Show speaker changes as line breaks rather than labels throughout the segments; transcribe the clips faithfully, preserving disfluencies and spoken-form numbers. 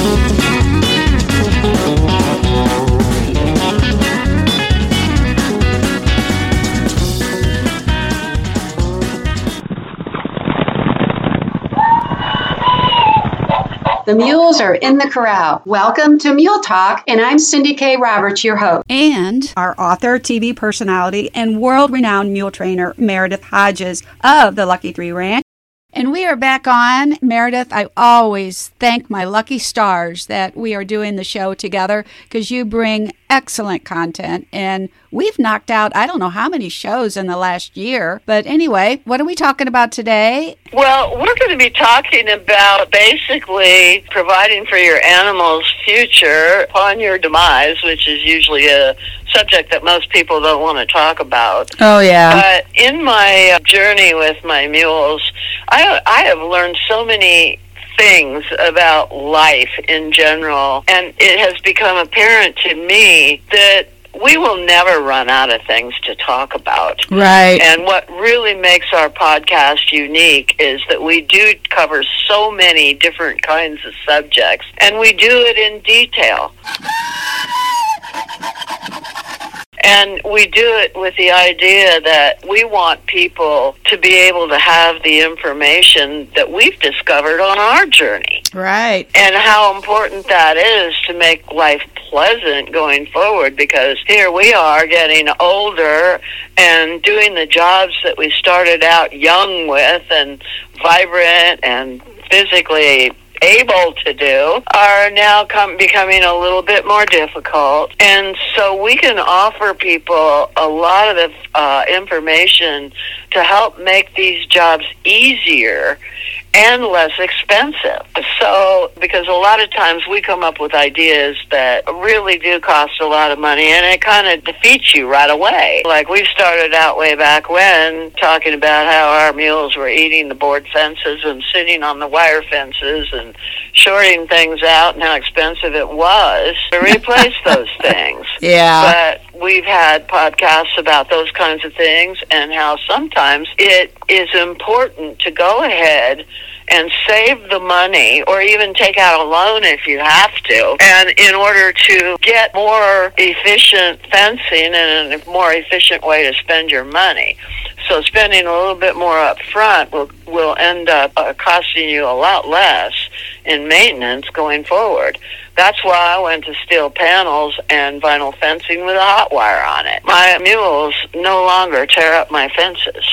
The mules are in the corral. Welcome to Mule Talk, and I'm Cindy K. Roberts, your host.
And our author, T V personality, and world-renowned mule trainer, Meredith Hodges of the Lucky Three Ranch. And we are back on. Meredith, I always thank my lucky stars that we are doing the show together because you bring excellent content. And we've knocked out, I don't know how many shows in the last year. But anyway, what are we talking about today?
Well, we're going to be talking about basically providing for your animal's future upon your demise, which is usually a subject that most people don't want to talk about.
Oh, yeah.
But in my journey with my mules, I, I have learned so many things about life in general, and it has become apparent to me that we will never run out of things to talk about.
Right.
And what really makes our podcast unique is that we do cover so many different kinds of subjects, and we do it in detail. And we do it with the idea that we want people to be able to have the information that we've discovered on our journey.
Right.
And how important that is to make life pleasant going forward, because here we are getting older and doing the jobs that we started out young with and vibrant and physically able to do are now come, becoming a little bit more difficult. And so we can offer people a lot of the uh, information to help make these jobs easier and less expensive. So, because a lot of times we come up with ideas that really do cost a lot of money, and it kind of defeats you right away. Like we started out way back when talking about how our mules were eating the board fences and sitting on the wire fences and shorting things out and how expensive it was to replace those things.
Yeah.
But we've had podcasts about those kinds of things and how sometimes it is important to go ahead and save the money or even take out a loan if you have to, and in order to get more efficient fencing and a more efficient way to spend your money. So spending a little bit more up front will, will end up uh, costing you a lot less in maintenance going forward. That's why I went to steel panels and vinyl fencing with a hot wire on it. My mules no longer tear up my fences.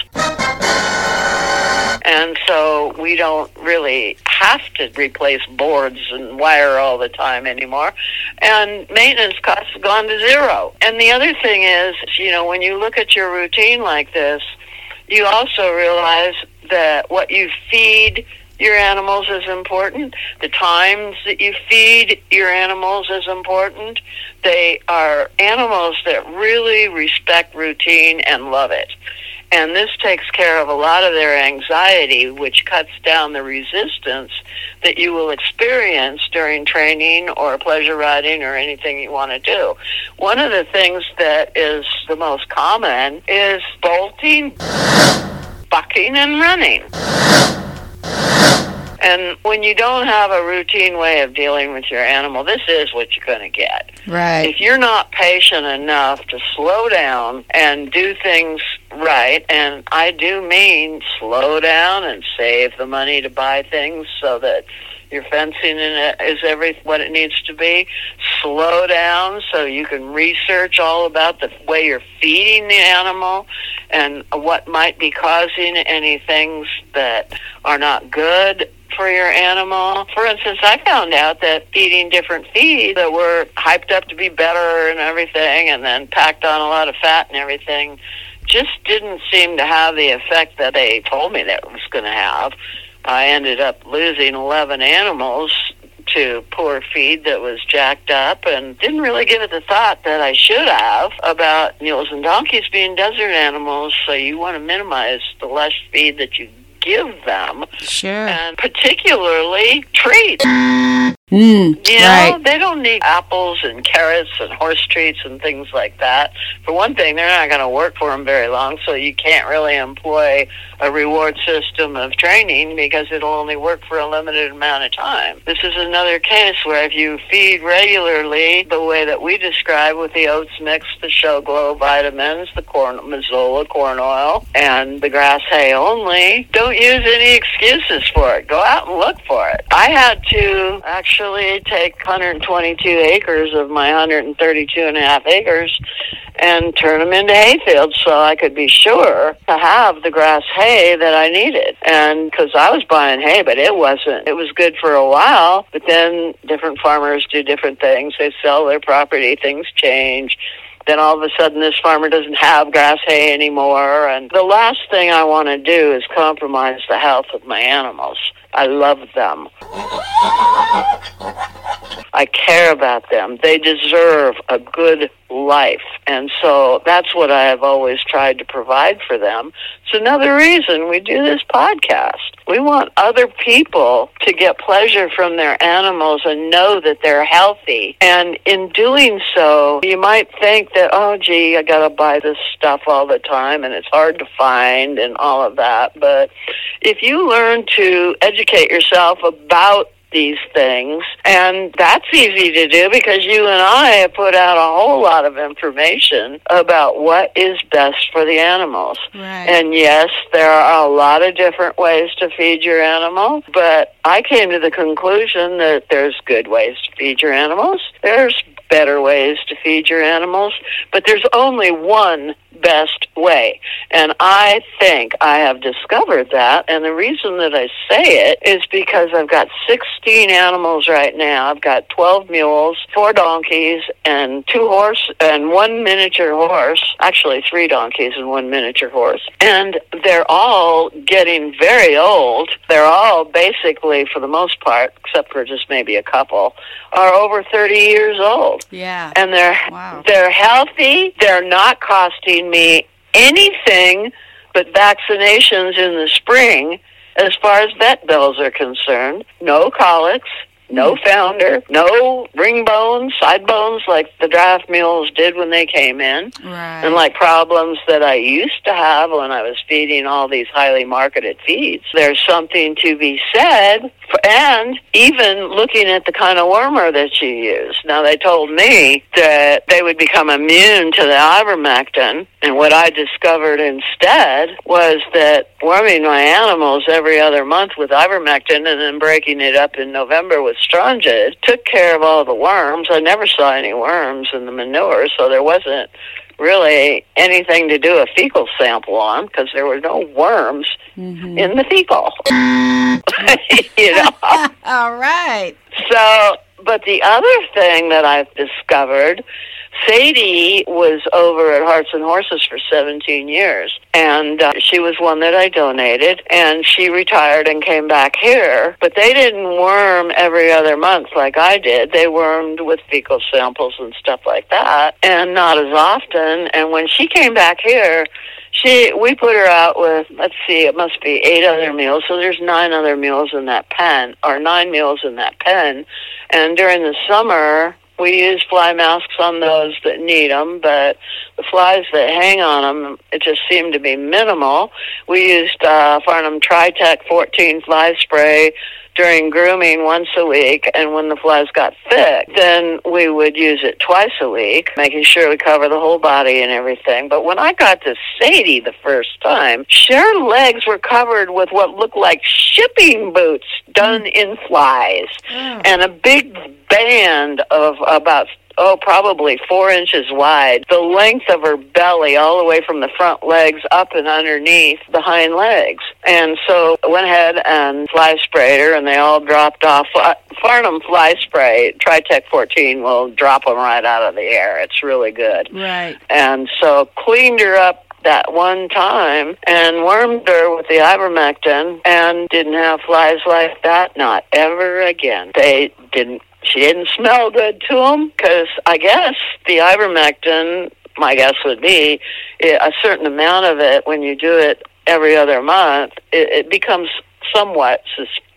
And so we don't really have to replace boards and wire all the time anymore. And maintenance costs have gone to zero. And the other thing is, you know, when you look at your routine like this, you also realize that what you feed your animals is important. The times that you feed your animals is important. They are animals that really respect routine and love it. And this takes care of a lot of their anxiety, which cuts down the resistance that you will experience during training or pleasure riding or anything you want to do. One of the things that is the most common is bolting, bucking, and running. And when you don't have a routine way of dealing with your animal, this is what you're going to get.
Right.
If you're not patient enough to slow down and do things right, and I do mean slow down and save the money to buy things so that your fencing in it is every what it needs to be. Slow down so you can research all about the way you're feeding the animal and what might be causing any things that are not good for your animal. For instance, I found out that feeding different feeds that were hyped up to be better and everything and then packed on a lot of fat and everything just didn't seem to have the effect that they told me that it was going to have. I ended up losing eleven animals to poor feed that was jacked up and didn't really give it the thought that I should have about mules and donkeys being desert animals, so you want to minimize the less feed that you give them.
Sure.
And particularly treats.
Mm,
You know,
right.
they don't need apples and carrots and horse treats and things like that. For one thing, they're not going to work for them very long, so you can't really employ a reward system of training because it'll only work for a limited amount of time. This is another case where if you feed regularly the way that we describe with the oats mix, the show glow vitamins, the corn, Mazola corn oil, and the grass hay only, don't use any excuses for it. Go out and look for it. I had to actually take one hundred twenty-two acres of my one hundred thirty-two and a half acres and turn them into hay fields so I could be sure to have the grass hay that I needed. And because I was buying hay, but it wasn't. It was good for a while, but then different farmers do different things. They sell their property, things change. Then all of a sudden this farmer doesn't have grass hay anymore. And the last thing I want to do is compromise the health of my animals. I love them. I care about them. They deserve a good life. And so that's what I have always tried to provide for them. It's another reason we do this podcast. We want other people to get pleasure from their animals and know that they're healthy. And in doing so, you might think that, oh, gee, I got to buy this stuff all the time and it's hard to find and all of that. But if you learn to educate yourself about these things, and that's easy to do because you and I have put out a whole lot of information about what is best for the animals.
Right.
And yes, there are a lot of different ways to feed your animal, but I came to the conclusion that there's good ways to feed your animals. There's better ways to feed your animals, but there's only one best way. And I think I have discovered that, and the reason that I say it is because I've got sixteen animals right now. I've got twelve mules, four donkeys, and two horse and one miniature horse, actually three donkeys and one miniature horse. And they're all getting very old. They're all basically, for the most part, except for just maybe a couple, are over thirty years old.
Yeah.
And they're
Wow.
they're healthy. They're not costing me anything but vaccinations in the spring as far as vet bills are concerned. No colics, no founder, no ring bones, side bones like the draft mules did when they came in.
Right.
And like problems that I used to have when I was feeding all these highly marketed feeds. There's something to be said, for, and even looking at the kind of wormer that you use. Now, they told me that they would become immune to the ivermectin, and what I discovered instead was that worming my animals every other month with ivermectin and then breaking it up in November with Strongyl took care of all the worms. I never saw any worms in the manure, so there wasn't really anything to do a fecal sample on because there were no worms mm-hmm. in the fecal. You know?
All right.
So, but the other thing that I've discovered, Sadie was over at Hearts and Horses for seventeen years, and uh, she was one that I donated, and she retired and came back here, but they didn't worm every other month like I did. They wormed with fecal samples and stuff like that, and not as often, and when she came back here, She, we put her out with, let's see, it must be eight other mules. So there's nine other mules in that pen, or nine mules in that pen. And during the summer, we use fly masks on those that need them, but the flies that hang on them, it just seemed to be minimal. We used uh, Farnam Tritech fourteen fly spray during grooming once a week, and when the flies got thick, then we would use it twice a week, making sure we cover the whole body and everything. But when I got to Sadie the first time, her legs were covered with what looked like shipping boots done in flies, oh. and a big band of about oh, probably four inches wide, the length of her belly all the way from the front legs up and underneath the hind legs. And so I went ahead and fly sprayed her, and they all dropped off. Farnam fly spray, Tritech fourteen, will drop them right out of the air. It's really good.
Right.
And so cleaned her up that one time and wormed her with the ivermectin and didn't have flies like that, not ever again. They didn't She didn't smell good to them because I guess the ivermectin, my guess would be, a certain amount of it, when you do it every other month, it, it becomes somewhat sus-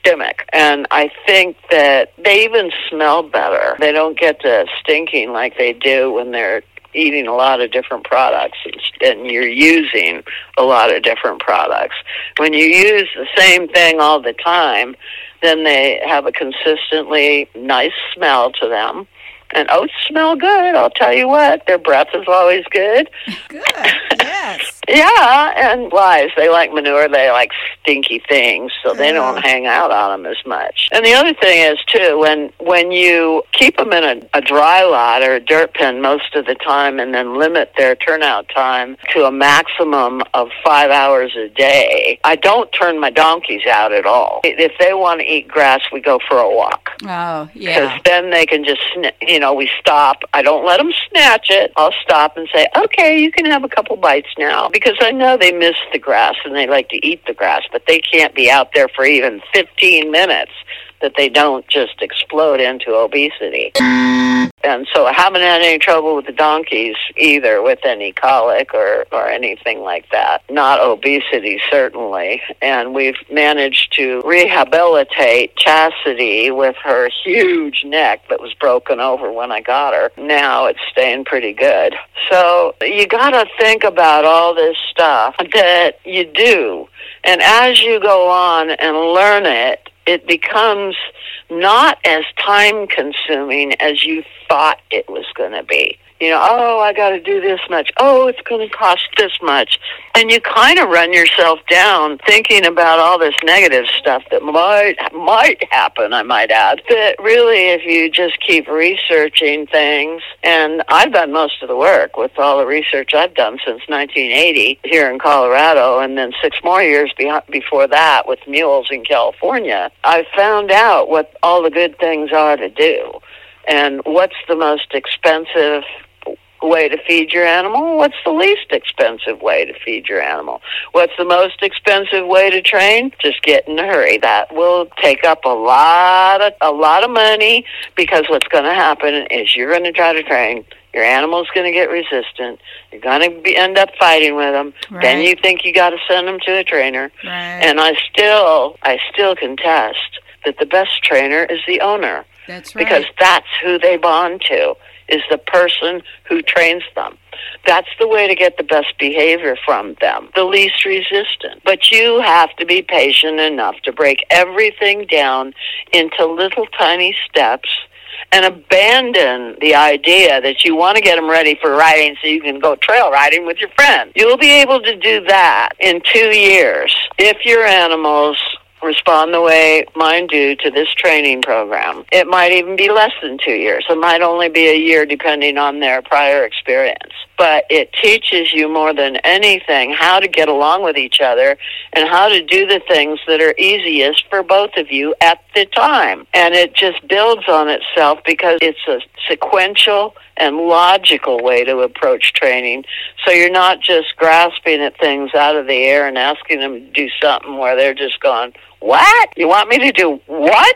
gimmick. And I think that they even smell better. They don't get to stinking like they do when they're eating a lot of different products and, and you're using a lot of different products. When you use the same thing all the time, then they have a consistently nice smell to them. And oats smell good, I'll tell you what. Their breath is always good.
Good, yes.
Yeah, and lies. They like manure. They like stinky things, so they don't hang out on them as much. And the other thing is, too, when when you keep them in a, a dry lot or a dirt pen most of the time and then limit their turnout time to a maximum of five hours a day, I don't turn my donkeys out at all. If they want to eat grass, we go for a walk.
Oh, yeah.
Because then they can just, you know, we stop. I don't let them snatch it. I'll stop and say, okay, you can have a couple bites now. Because I know they miss the grass and they like to eat the grass, but they can't be out there for even fifteen minutes that they don't just explode into obesity. And so I haven't had any trouble with the donkeys either with any colic or, or anything like that. Not obesity, certainly. And we've managed to rehabilitate Chastity with her huge neck that was broken over when I got her. Now it's staying pretty good. So you got to think about all this stuff that you do. And as you go on and learn it, it becomes not as time-consuming as you thought it was going to be. You know, oh, I got to do this much. Oh, it's going to cost this much. And you kind of run yourself down thinking about all this negative stuff that might might happen, I might add. That really, if you just keep researching things, and I've done most of the work with all the research I've done since nineteen eighty here in Colorado, and then six more years be- before that with mules in California, I found out what all the good things are to do. And what's the most expensive way to feed your animal? What's the least expensive way to feed your animal? What's the most expensive way to train? Just get in a hurry. That will take up a lot of a lot of money, because what's going to happen is you're going to try to train. Your animal's going to get resistant. You're going to be, end up fighting with them.
Right.
Then you think you got to send them to a trainer.
Right.
And I still, I still contest that the best trainer is the owner.
That's right.
Because that's who they bond to, is the person who trains them. That's the way to get the best behavior from them, the least resistant. But you have to be patient enough to break everything down into little tiny steps and abandon the idea that you want to get them ready for riding so you can go trail riding with your friends. You'll be able to do that in two years if your animals respond the way mine do to this training program. It might even be less than two years. It might only be a year depending on their prior experience. But it teaches you more than anything how to get along with each other and how to do the things that are easiest for both of you at the time. And it just builds on itself because it's a sequential and logical way to approach training. So you're not just grasping at things out of the air and asking them to do something where they're just going, what? You want me to do what?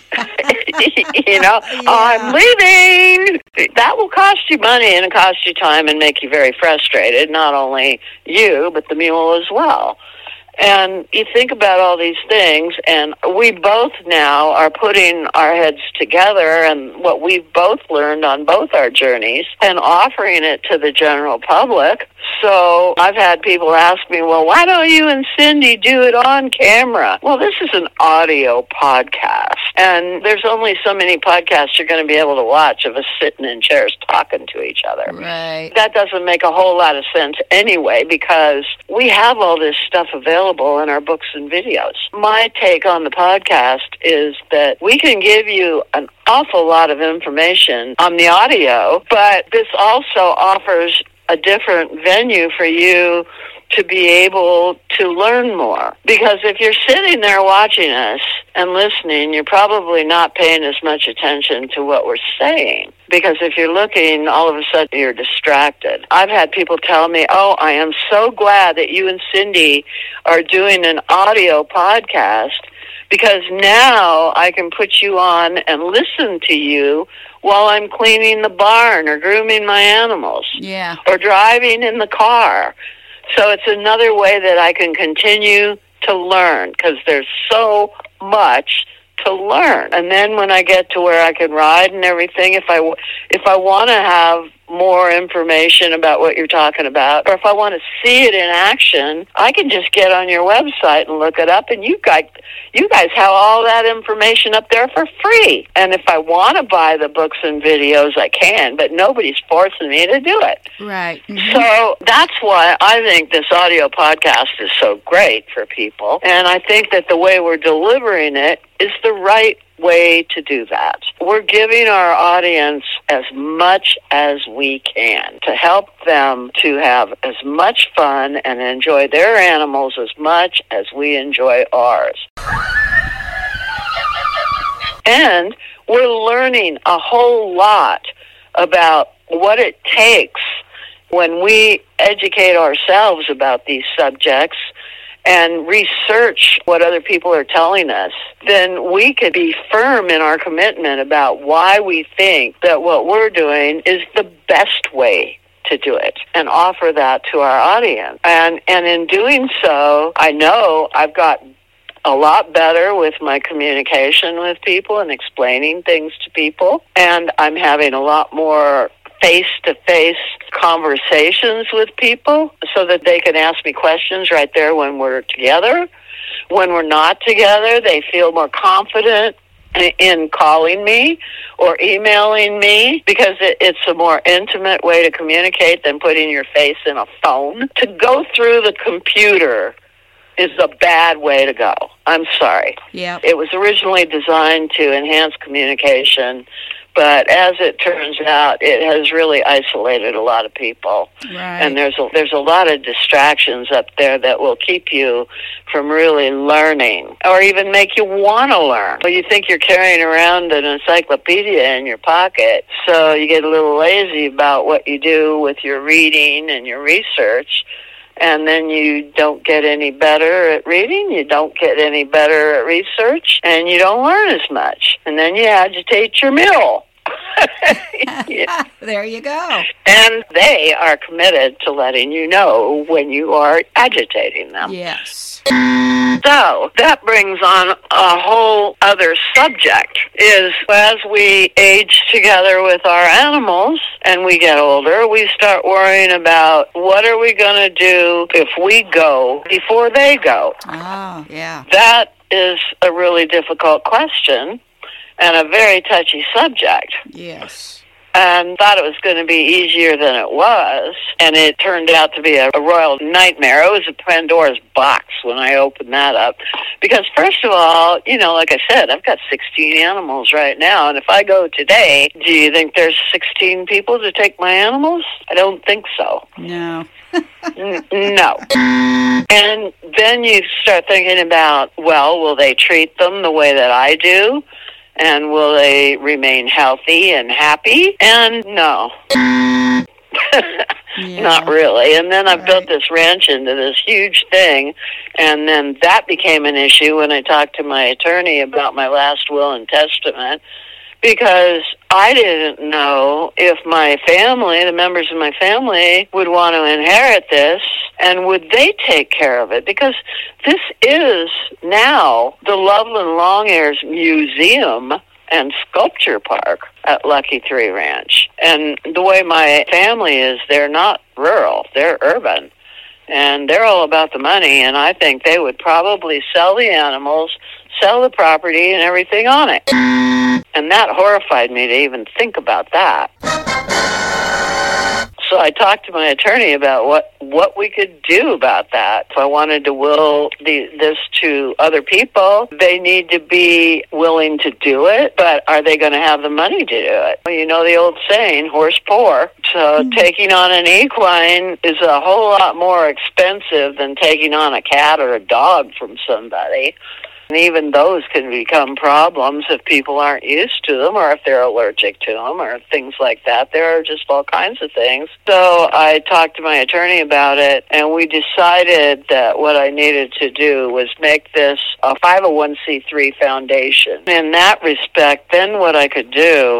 you know,
yeah.
I'm leaving. That will cost you money and cost you time and make you very frustrated, not only you, but the mule as well. And you think about all these things, and we both now are putting our heads together and what we've both learned on both our journeys and offering it to the general public. So I've had people ask me, well, why don't you and Cindy do it on camera? Well, this is an audio podcast, and there's only so many podcasts you're going to be able to watch of us sitting in chairs talking to each other.
Right.
That doesn't make a whole lot of sense anyway, because we have all this stuff available in our books and videos. My take on the podcast is that we can give you an awful lot of information on the audio, but this also offers a different venue for you to be able to learn more. Because if you're sitting there watching us and listening, you're probably not paying as much attention to what we're saying. Because if you're looking, all of a sudden you're distracted. I've had people tell me, oh, I am so glad that you and Cindy are doing an audio podcast, because now I can put you on and listen to you while I'm cleaning the barn or grooming my animals.
Yeah.
Or driving in the car. So it's another way that I can continue to learn, because there's so much to learn. And then when I get to where I can ride and everything, if I, if I want to have more information about what you're talking about, or if I want to see it in action, I can just get on your website and look it up, and you guys, you guys have all that information up there for free. And if I want to buy the books and videos, I can, but nobody's forcing me to do it.
Right. Mm-hmm.
So that's why I think this audio podcast is so great for people, and I think that the way we're delivering it is the right way to do that. We're giving our audience as much as we can to help them to have as much fun and enjoy their animals as much as we enjoy ours. And we're learning a whole lot about what it takes when we educate ourselves about these subjects and research what other people are telling us. Then we could be firm in our commitment about why we think that what we're doing is the best way to do it, and offer that to our audience. And and in doing so, I know I've got a lot better with my communication with people and explaining things to people, and I'm having a lot more face-to-face conversations with people so that they can ask me questions right there when we're together. When we're not together, they feel more confident in calling me or emailing me, because it, it's a more intimate way to communicate than putting your face in a phone. To go through the computer is a bad way to go. I'm sorry.
Yeah.
It was originally designed to enhance communication, but as it turns out, it has really isolated a lot of people.
Right.
And there's a, there's a lot of distractions up there that will keep you from really learning, or even make you want to learn. Well, you think you're carrying around an encyclopedia in your pocket, so you get a little lazy about what you do with your reading and your research. And then you don't get any better at reading, you don't get any better at research, and you don't learn as much. And then you agitate your mule. Yeah.
There you go.
And they are committed to letting you know when you are agitating them.
Yes.
So that brings on a whole other subject, is as we age together with our animals and we get older, we start worrying about what are we going to do if we go before they go.
Oh, yeah.
That is a really difficult question and a very touchy subject.
Yes.
And thought it was going to be easier than it was, and it turned out to be a, a royal nightmare. It was a Pandora's box when I opened that up, because first of all, you know, like I said, I've got sixteen animals right now, and if I go today, do you think there's sixteen people to take my animals? I don't think so.
No.
N- no. And then you start thinking about, well, will they treat them the way that I do? And will they remain healthy and happy? And no. Yeah. Not really. And then I
Right.
built this ranch into this huge thing, and then that became an issue when I talked to my attorney about my last will and testament, because I didn't know if my family, the members of my family, would want to inherit this, and would they take care of it? Because this is now the Loveland Long-Ears Museum and Sculpture Park at Lucky Three Ranch. And the way my family is, they're not rural, they're urban. And they're all about the money, and I think they would probably sell the animals, sell the property and everything on it. And that horrified me to even think about that. So I talked to my attorney about what, what we could do about that. If I wanted to will the, this to other people, they need to be willing to do it, but are they going to have the money to do it? Well, you know the old saying, horse poor. So mm-hmm. taking on an equine is a whole lot more expensive than taking on a cat or a dog from somebody. And even those can become problems if people aren't used to them, or if they're allergic to them, or things like that. There are just all kinds of things. So I talked to my attorney about it, and we decided that what I needed to do was make this a five oh one c three foundation. In that respect, then what I could do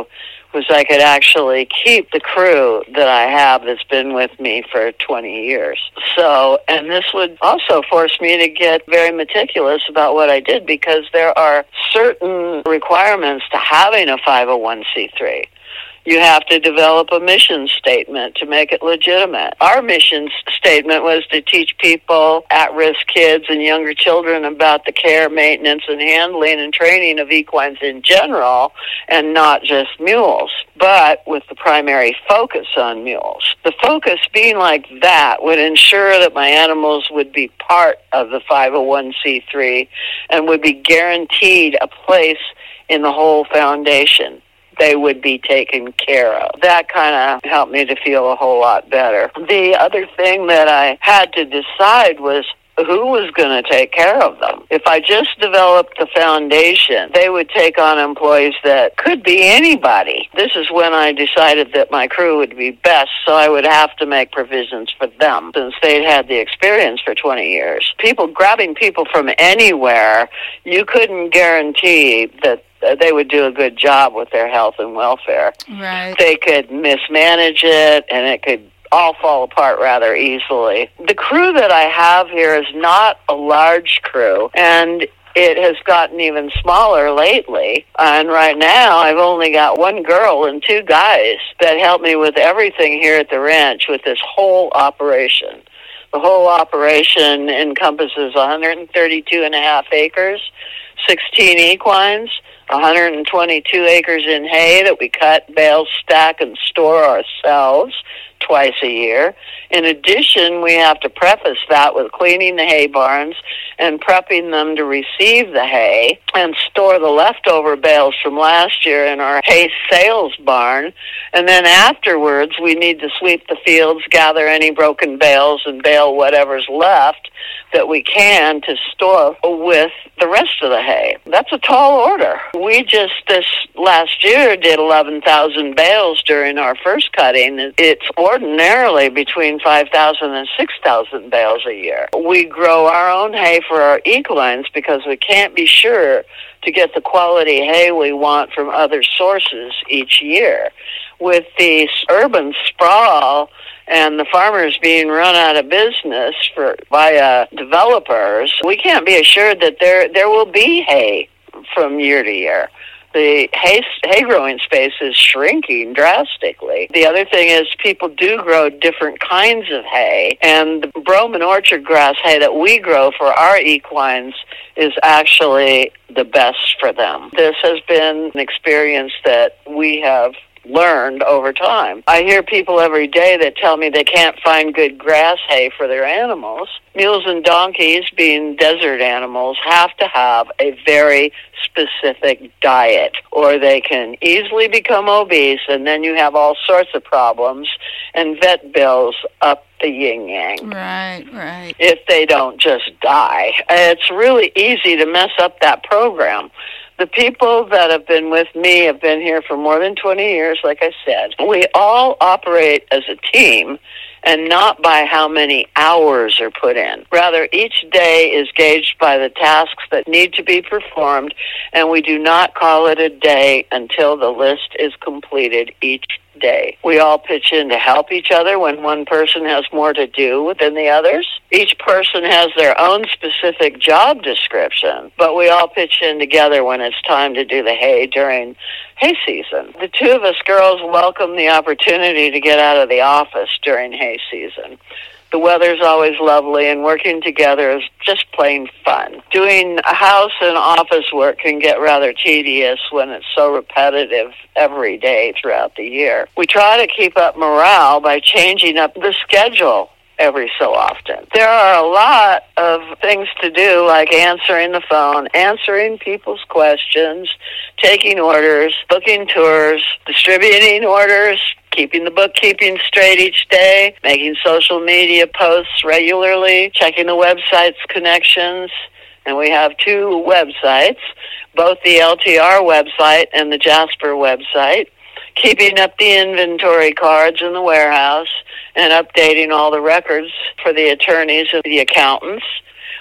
was I could actually keep the crew that I have that's been with me for twenty years. So, and this would also force me to get very meticulous about what I did, because there are certain requirements to having a five oh one c three. You have to develop a mission statement to make it legitimate. Our mission statement was to teach people, at-risk kids and younger children, about the care, maintenance, and handling and training of equines in general, and not just mules, but with the primary focus on mules. The focus being like that would ensure that my animals would be part of the five oh one c three and would be guaranteed a place in the whole foundation. They would be taken care of. That kind of helped me to feel a whole lot better. The other thing that I had to decide was who was going to take care of them. If I just developed the foundation, they would take on employees that could be anybody. This is when I decided that my crew would be best, so I would have to make provisions for them, since they'd had the experience for twenty years. People grabbing people from anywhere, you couldn't guarantee that they would do a good job with their health and welfare.
Right.
They could mismanage it, and it could all fall apart rather easily. The crew that I have here is not a large crew, and it has gotten even smaller lately. And right now, I've only got one girl and two guys that help me with everything here at the ranch with this whole operation. The whole operation encompasses one hundred thirty-two and a half acres, sixteen equines, one hundred twenty-two acres in hay that we cut, bale, stack, and store ourselves twice a year. In addition, we have to preface that with cleaning the hay barns and prepping them to receive the hay, and store the leftover bales from last year in our hay sales barn. And then afterwards, we need to sweep the fields, gather any broken bales, and bale whatever's left that we can to store with the rest of the hay. That's a tall order. We just this last year did eleven thousand bales during our first cutting. It's ordinarily between five thousand and six thousand bales a year. We grow our own hay for our equines because we can't be sure to get the quality hay we want from other sources each year. With the urban sprawl and the farmers being run out of business for by uh, developers, we can't be assured that there there will be hay from year to year. The hay, hay growing space is shrinking drastically. The other thing is people do grow different kinds of hay, and the brome and orchard grass hay that we grow for our equines is actually the best for them. This has been an experience that we have learned over time. I hear people every day that tell me they can't find good grass hay for their animals. Mules and donkeys, being desert animals, have to have a very specific diet, or they can easily become obese, and then you have all sorts of problems and vet bills up the yin-yang.
Right, right.
If they don't just die. It's really easy to mess up that program. The people that have been with me have been here for more than twenty years, like I said. We all operate as a team, and not by how many hours are put in. Rather, each day is gauged by the tasks that need to be performed, and we do not call it a day until the list is completed each day. We all pitch in to help each other when one person has more to do than the others. Each person has their own specific job description, but we all pitch in together when it's time to do the hay during hay season. The two of us girls welcome the opportunity to get out of the office during hay season. The weather's always lovely, and working together is just plain fun. Doing house and office work can get rather tedious when it's so repetitive every day throughout the year. We try to keep up morale by changing up the schedule every so often. There are a lot of things to do, like answering the phone, answering people's questions, taking orders, booking tours, distributing orders, keeping the bookkeeping straight each day, making social media posts regularly, checking the website's connections. And we have two websites, both the L T R website and the Jasper website, keeping up the inventory cards in the warehouse and updating all the records for the attorneys and the accountants.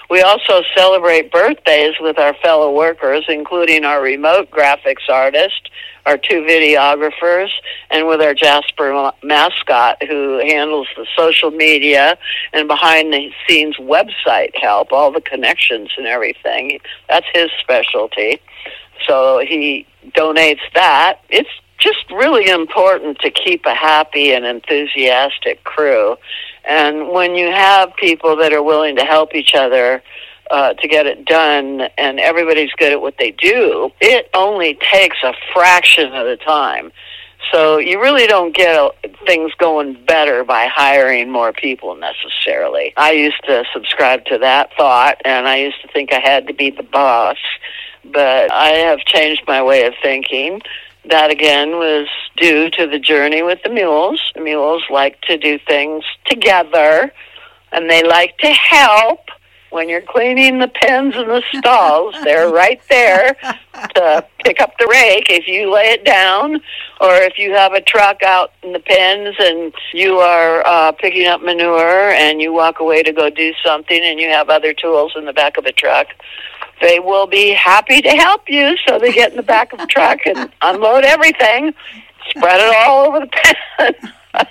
We also celebrate birthdays with our fellow workers, including our remote graphics artist, our two videographers, and with our Jasper mascot, who handles the social media and behind-the-scenes website help, all the connections and everything. That's his specialty. So he donates that. It's just really important to keep a happy and enthusiastic crew. And when you have people that are willing to help each other uh, to get it done, and everybody's good at what they do, it only takes a fraction of the time. So you really don't get uh, things going better by hiring more people necessarily. I used to subscribe to that thought, and I used to think I had to be the boss. But I have changed my way of thinking. That, again, was due to the journey with the mules. The mules like to do things together, and they like to help. When you're cleaning the pens and the stalls, they're right there to pick up the rake if you lay it down, or if you have a truck out in the pens and you are uh, picking up manure and you walk away to go do something and you have other tools in the back of the truck. They will be happy to help you, so they get in the back of the truck and unload everything, spread it all over the pen.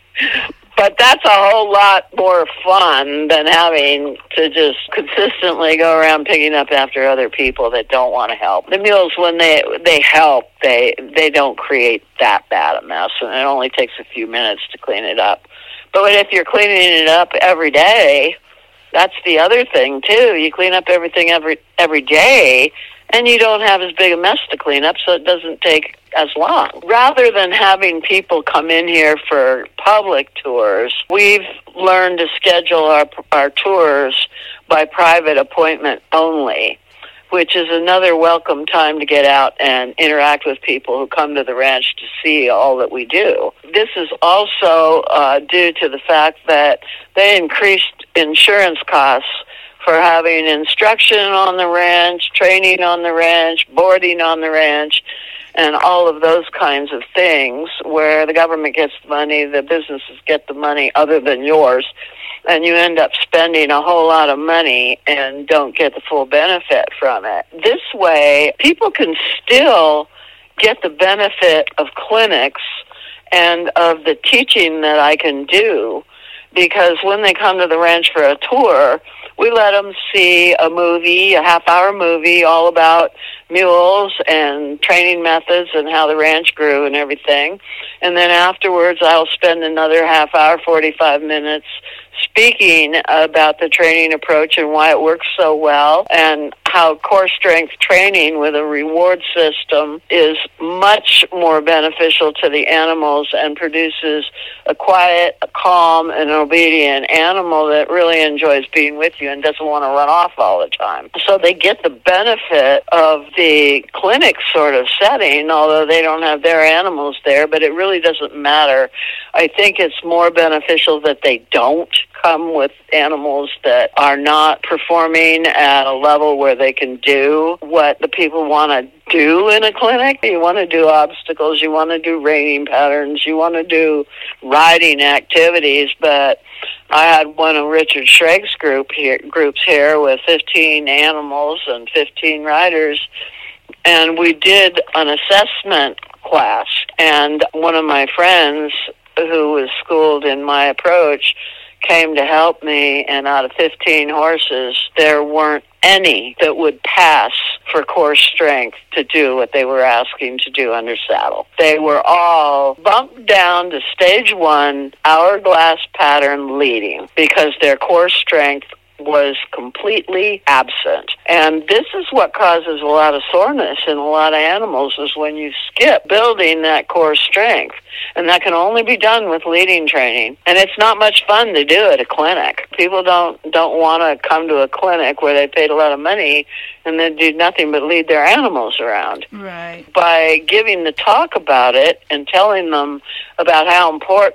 But that's a whole lot more fun than having to just consistently go around picking up after other people that don't want to help. The mules, when they they help, they they don't create that bad a mess, and it only takes a few minutes to clean it up. But if you're cleaning it up every day, that's the other thing, too. You clean up everything every every day, and you don't have as big a mess to clean up, so it doesn't take as long. Rather than having people come in here for public tours, we've learned to schedule our our tours by private appointment only, which is another welcome time to get out and interact with people who come to the ranch to see all that we do. This is also uh, due to the fact that they increased insurance costs for having instruction on the ranch, training on the ranch, boarding on the ranch, and all of those kinds of things where the government gets the money, the businesses get the money other than yours, and you end up spending a whole lot of money and don't get the full benefit from it. This way, people can still get the benefit of clinics and of the teaching that I can do, because when they come to the ranch for a tour, we let them see a movie, a half-hour movie, all about mules and training methods and how the ranch grew and everything. And then afterwards, I'll spend another half hour, forty-five minutes, speaking about the training approach and why it works so well, and how core strength training with a reward system is much more beneficial to the animals and produces a quiet, a calm, and obedient animal that really enjoys being with you and doesn't want to run off all the time. So they get the benefit of the clinic sort of setting, although they don't have their animals there, but it really doesn't matter. I think it's more beneficial that they don't come with animals that are not performing at a level where they can do what the people want to do in a clinic. You want to do obstacles, you want to do reining patterns, you want to do riding activities, but I had one of Richard Schragg's group here, groups here with fifteen animals and fifteen riders, and we did an assessment class, and one of my friends who was schooled in my approach came to help me, and out of fifteen horses, there weren't any that would pass for core strength to do what they were asking to do under saddle. They were all bumped down to stage one, hourglass pattern leading, because their core strength was completely absent. And this is what causes a lot of soreness in a lot of animals, is when you skip building that core strength. And that can only be done with leading training. And it's not much fun to do at a clinic. People don't don't want to come to a clinic where they paid a lot of money and then do nothing but lead their animals around.
Right.
By giving the talk about it and telling them about how important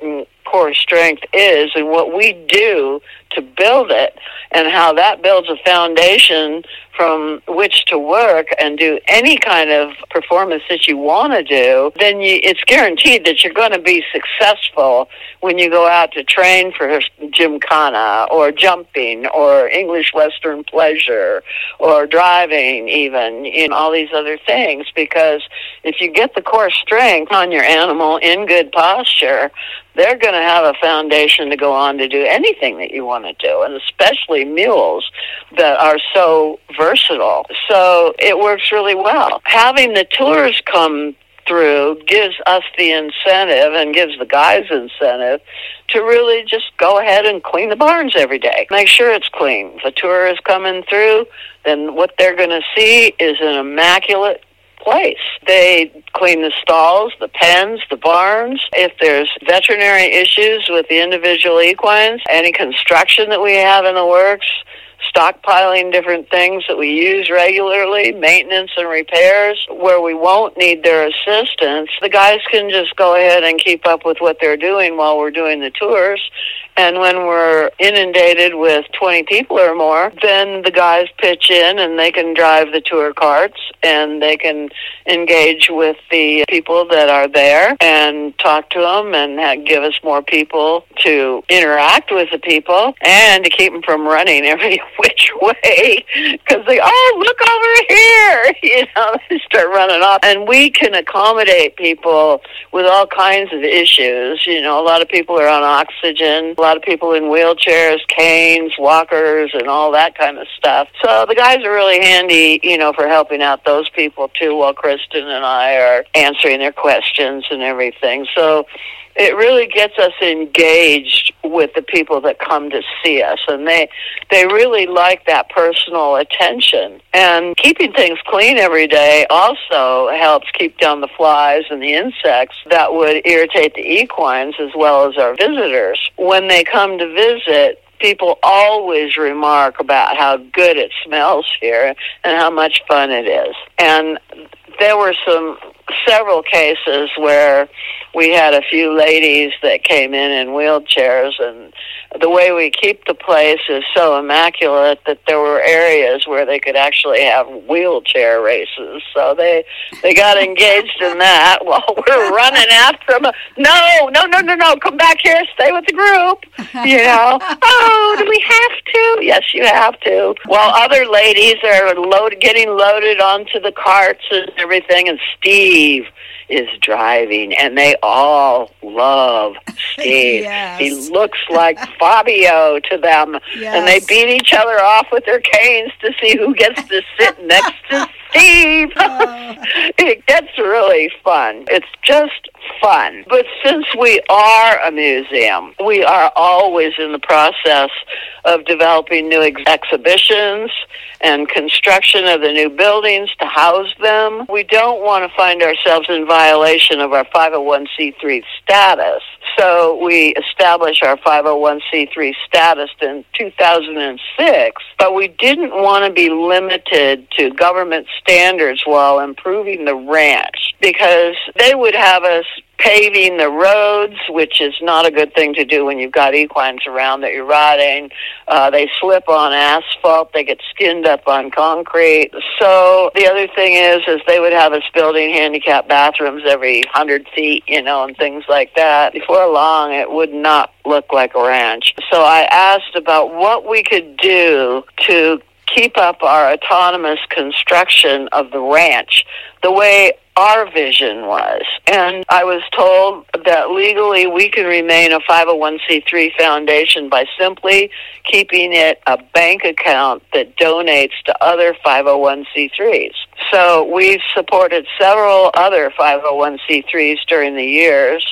core strength is and what we do to build it, and how that builds a foundation from which to work and do any kind of performance that you want to do, then you, it's guaranteed that you're going to be successful when you go out to train for gymkhana or jumping or English Western pleasure or driving even, you know, all these other things. Because if you get the core strength on your animal in good posture, they're going to have a foundation to go on to do anything that you want to do, and especially mules that are so versatile. So it works really well. Having the tours come through gives us the incentive and gives the guys incentive to really just go ahead and clean the barns every day. Make sure it's clean. If a tour is coming through, then what they're going to see is an immaculate place. They clean the stalls, the pens, the barns. If there's veterinary issues with the individual equines, any construction that we have in the works, stockpiling different things that we use regularly, maintenance and repairs, where we won't need their assistance, the guys can just go ahead and keep up with what they're doing while we're doing the tours. And when we're inundated with twenty people or more, then the guys pitch in and they can drive the tour carts and they can engage with the people that are there and talk to them and have, give us more people to interact with the people and to keep them from running every which way, because they, oh, look over here, you know, they start running off. And we can accommodate people with all kinds of issues. You know, a lot of people are on oxygen, a lot of people in wheelchairs, canes, walkers, and all that kind of stuff. So the guys are really handy, you know, for helping out those people too, while Kristen and I are answering their questions and everything. So it really gets us engaged with the people that come to see us, and they they really like that personal attention. And keeping things clean every day also helps keep down the flies and the insects that would irritate the equines as well as our visitors. When they come to visit, people always remark about how good it smells here and how much fun it is. And there were some several cases where we had a few ladies that came in in wheelchairs, and the way we keep the place is so immaculate that there were areas where they could actually have wheelchair races. So they they got engaged in that while we're running after them. No, no, no, no, no, come back here, stay with the group. You know, oh, do we have to? Yes, you have to. While other ladies are load, getting loaded onto the carts and everything, and Steve is driving, and they all love Steve.
Yes.
He looks like Fabio to them,
yes.
And they beat each other off with their canes to see who gets to sit next to Steve.
Oh.
It gets really fun. It's just fun. But since we are a museum, we are always in the process of developing new ex- exhibitions and construction of the new buildings to house them. We don't want to find ourselves in violation of our five oh one c three status. So we established our five oh one c three status in two thousand six, but we didn't want to be limited to government standards while improving the ranch, because they would have us paving the roads, which is not a good thing to do when you've got equines around that you're riding. Uh, they slip on asphalt. They get skinned up on concrete. So the other thing is, is they would have us building handicap bathrooms every one hundred feet, you know, and things like that. Before long, it would not look like a ranch. So I asked about what we could do to keep up our autonomous construction of the ranch the way our vision was. And I was told that legally we can remain a five oh one c three foundation by simply keeping it a bank account that donates to other five oh one c threes. So we've supported several other five oh one c threes during the years,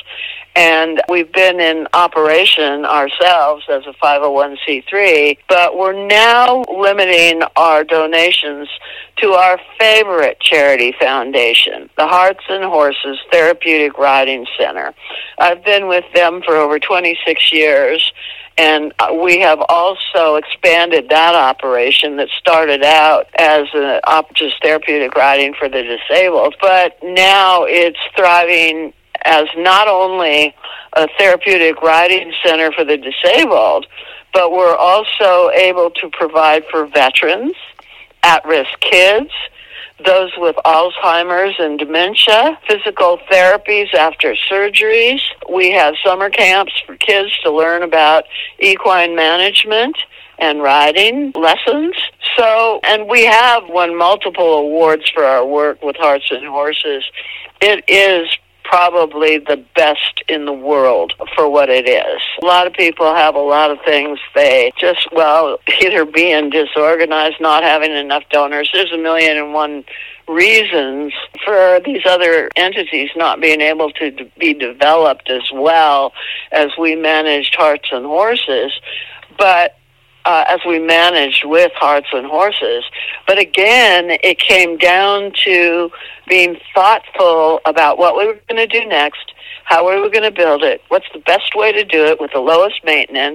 and we've been in operation ourselves as a five oh one c three, but we're now limiting our donations to our favorite charity foundation, the Hearts and Horses Therapeutic Riding Center. I've been with them for over twenty-six years, and we have also expanded that operation that started out as a, just therapeutic riding for the disabled, but now it's thriving as not only a therapeutic riding center for the disabled, but we're also able to provide for veterans, at-risk kids, those with Alzheimer's and dementia, physical therapies after surgeries. We have summer camps for kids to learn about equine management and riding lessons. So, and we have won multiple awards for our work with Hearts and Horses. It is probably the best in the world for what it is. A lot of people have a lot of things they just, well, either being disorganized, not having enough donors. There's a million and one reasons for these other entities not being able to be developed as well as we managed Hearts and Horses. But Uh, as we managed with Hearts and Horses. But again, it came down to being thoughtful about what we were going to do next, how we were going to build it, what's the best way to do it with the lowest maintenance.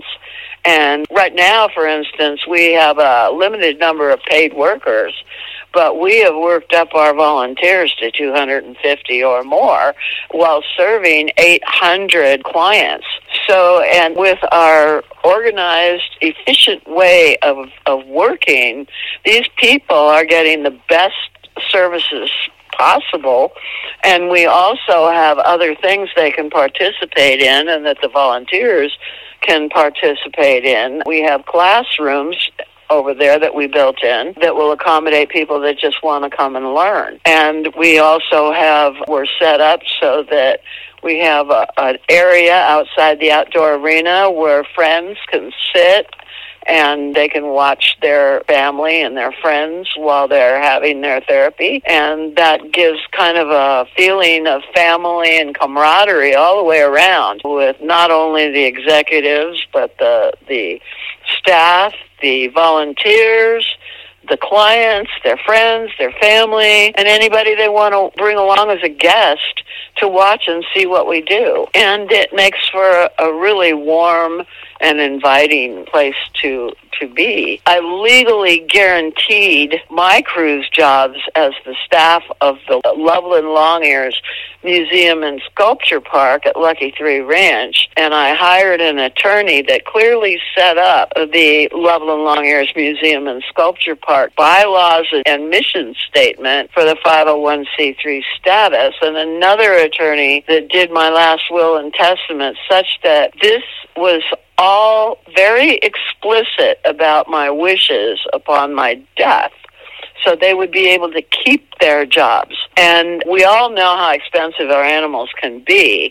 And right now, for instance, we have a limited number of paid workers, but we have worked up our volunteers to two hundred fifty or more while serving eight hundred clients. So, and with our organized, efficient way of, of working, these people are getting the best services possible, and we also have other things they can participate in and that the volunteers can participate in. We have classrooms over there that we built in that will accommodate people that just want to come and learn. And we also have, we're set up so that we have a, an area outside the outdoor arena where friends can sit and they can watch their family and their friends while they're having their therapy. And that gives kind of a feeling of family and camaraderie all the way around with not only the executives, but the the staff, the volunteers, the clients, their friends, their family, and anybody they want to bring along as a guest to watch and see what we do. And it makes for a, a really warm and inviting place to to be. I legally guaranteed my crew's jobs as the staff of the Loveland Longears Museum and Sculpture Park at Lucky Three Ranch, and I hired an attorney that clearly set up the Loveland Longears Museum and Sculpture Park bylaws and mission statement for the five oh one c three status, and another attorney that did my last will and testament, such that this was all very explicit about my wishes upon my death, so they would be able to keep their jobs. And we all know how expensive our animals can be,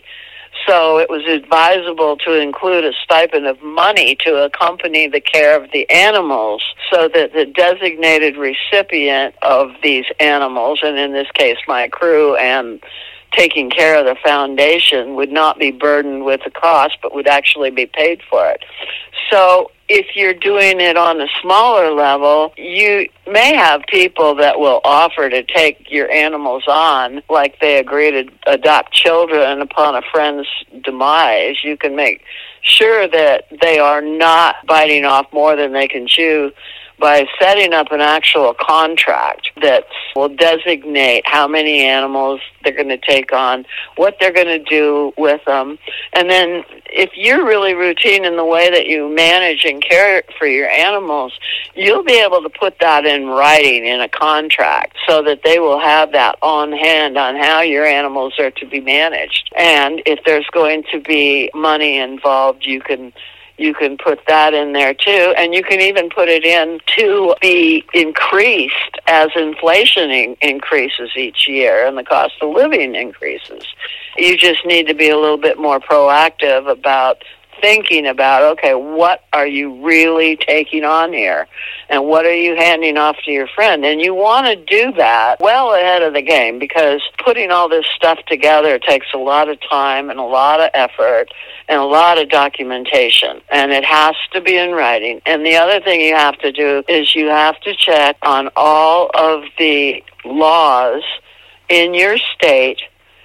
so it was advisable to include a stipend of money to accompany the care of the animals so that the designated recipient of these animals, and in this case my crew and taking care of the foundation, would not be burdened with the cost, but would actually be paid for it. So if you're doing it on a smaller level, you may have people that will offer to take your animals on, like they agree to adopt children upon a friend's demise. You can make sure that they are not biting off more than they can chew by setting up an actual contract that will designate how many animals they're going to take on, what they're going to do with them. And then if you're really routine in the way that you manage and care for your animals, you'll be able to put that in writing in a contract so that they will have that on hand on how your animals are to be managed. And if there's going to be money involved, you can You can put that in there too, and you can even put it in to be increased as inflation in- increases each year and the cost of living increases. You just need to be a little bit more proactive about thinking about, okay, what are you really taking on here? And what are you handing off to your friend? And you want to do that well ahead of the game, because putting all this stuff together takes a lot of time and a lot of effort and a lot of documentation. And it has to be in writing. And the other thing you have to do is you have to check on all of the laws in your state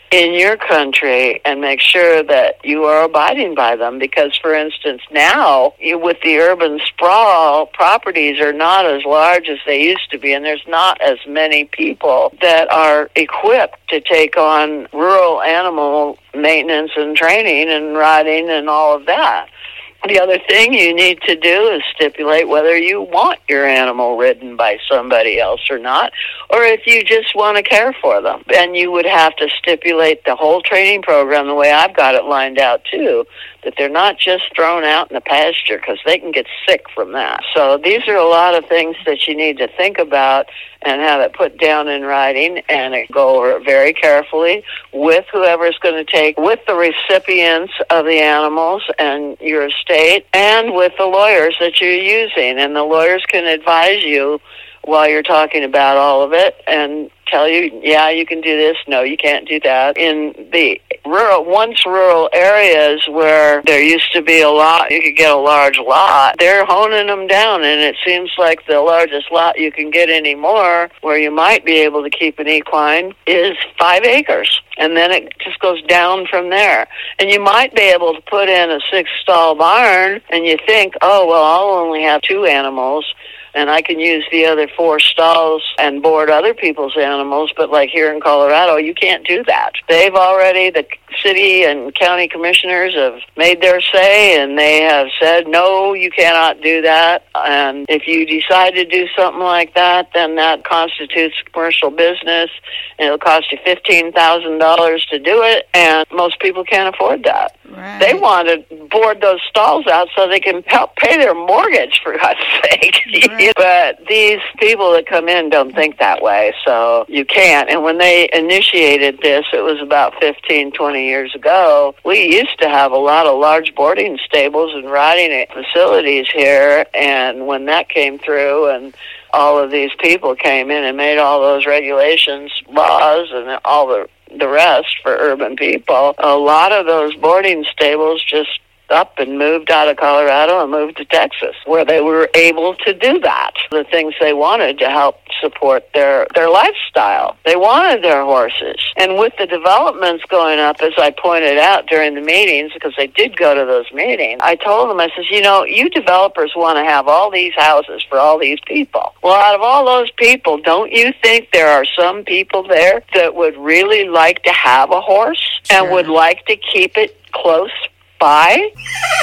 in your country and make sure that you are abiding by them. Because, for instance, now you, with the urban sprawl, properties are not as large as they used to be, and there's not as many people that are equipped to take on rural animal maintenance and training and riding and all of that. The other thing you need to do is stipulate whether you want your animal ridden by somebody else or not, or if you just want to care for them. And you would have to stipulate the whole training program the way I've got it lined out, too, that they're not just thrown out in the pasture, because they can get sick from that. So these are a lot of things that you need to think about and have it put down in writing and go over it very carefully with whoever's going to take, with the recipients of the animals and your estate, and with the lawyers that you're using. And the lawyers can advise you while you're talking about all of it and tell you, yeah, you can do this, no, you can't do that. In the rural, once rural areas where there used to be a lot, you could get a large lot, they're honing them down, and it seems like the largest lot you can get anymore, where you might be able to keep an equine, is five acres. And then it just goes down from there. And you might be able to put in a six-stall barn, and you think, oh, well, I'll only have two animals, and I can use the other four stalls and board other people's animals, but like here in Colorado, you can't do that. They've already, the city and county commissioners have made their say, and they have said, no, you cannot do that. And if you decide to do something like that, then that constitutes commercial business, and it'll cost you fifteen thousand dollars to do it, and most people can't afford that.
Right.
They want to board those stalls out so they can help pay their mortgage, for God's sake. Right. But these people that come in don't think that way, so you can't. And when they initiated this, it was about fifteen, twenty years ago, we used to have a lot of large boarding stables and riding facilities here, and when that came through and all of these people came in and made all those regulations, laws, and all the the rest for urban people, a lot of those boarding stables just up and moved out of Colorado and moved to Texas, where they were able to do that. The things they wanted to help support their, their lifestyle. They wanted their horses. And with the developments going up, as I pointed out during the meetings, because I did go to those meetings, I told them, I said, you know, you developers want to have all these houses for all these people. Well, out of all those people, don't you think there are some people there that would really like to have a horse and
Sure.
would like to keep it close by?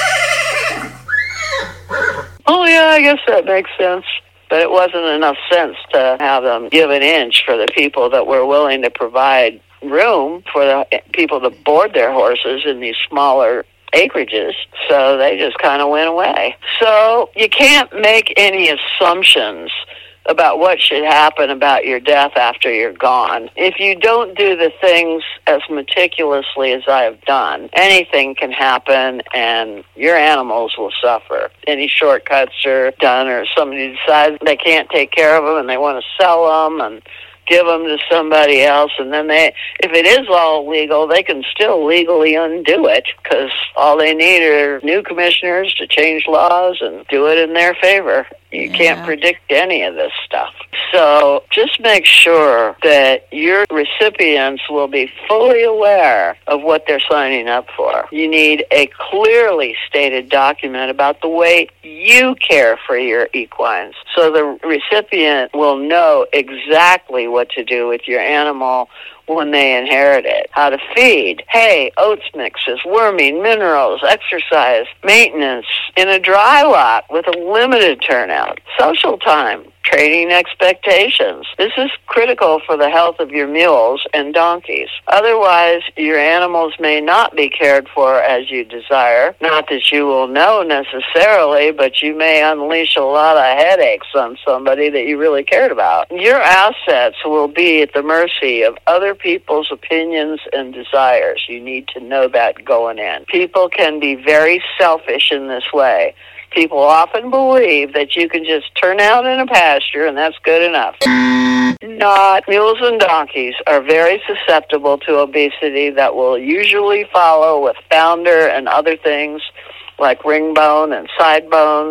Oh, yeah, I guess that makes sense. But it wasn't enough sense to have them give an inch for the people that were willing to provide room for the people to board their horses in these smaller acreages. So they just kind of went away. So you can't make any assumptions about what should happen about your death after you're gone. If you don't do the things as meticulously as I have done, anything can happen and your animals will suffer. Any shortcuts are done, or somebody decides they can't take care of them and they want to sell them and give them to somebody else, and then they, if it is all legal, they can still legally undo it, because all they need are new commissioners to change laws and do it in their favor. You
Yeah.
can't predict any of this stuff. So just make sure that your recipients will be fully aware of what they're signing up for. You need a clearly stated document about the way you care for your equines, so the recipient will know exactly what to do with your animal when they inherit it. How to feed, hay, oats mixes, worming, minerals, exercise, maintenance in a dry lot with a limited turnout, social time, training expectations. This is critical for the health of your mules and donkeys. Otherwise, your animals may not be cared for as you desire. Not that you will know necessarily, but you may unleash a lot of headaches on somebody that you really cared about. Your assets will be at the mercy of other people's opinions and desires. You need to know that going in. People can be very selfish in this way. People often believe that you can just turn out in a pasture and that's good enough. Not. Mules and donkeys are very susceptible to obesity that will usually follow with founder and other things like ring bone and side bones,